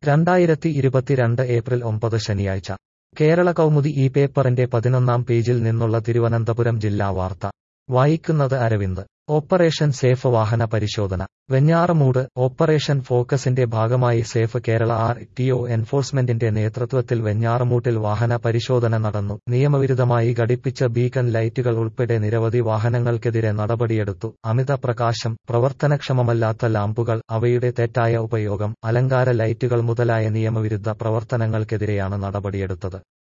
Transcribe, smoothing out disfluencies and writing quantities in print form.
2022 April 9 ശനിയാഴ്ച കേരള കൗമുദി ഈ പേപ്പറിന്റെ 11-ാം പേജിൽ നിന്നുള്ള തിരുവനന്തപുരം ജില്ലാ വാർത്ത വായിക്കുന്നത് അരവിന്ദ്. ഓപ്പറേഷൻ സേഫ് വാഹന പരിശോധന വെഞ്ഞാറമൂട്. ഓപ്പറേഷൻ ഫോക്കസിന്റെ ഭാഗമായി സേഫ് കേരള RTO എൻഫോഴ്സ്മെന്റിന്റെ നേതൃത്വത്തിൽ വെഞ്ഞാറമൂട്ടിൽ വാഹന പരിശോധന നടന്നു. നിയമവിരുദ്ധമായി ഘടിപ്പിച്ച ബീക്കൺ ലൈറ്റുകൾ ഉൾപ്പെടെ നിരവധി വാഹനങ്ങൾക്കെതിരെ നടപടിയെടുത്തു. അമിത പ്രകാശം, പ്രവർത്തനക്ഷമമല്ലാത്ത ലാമ്പുകൾ, അവയുടെ തെറ്റായ ഉപയോഗം, അലങ്കാര ലൈറ്റുകൾ മുതലായ നിയമവിരുദ്ധ പ്രവർത്തനങ്ങൾക്കെതിരെയാണ് നടപടിയെടുത്തത്.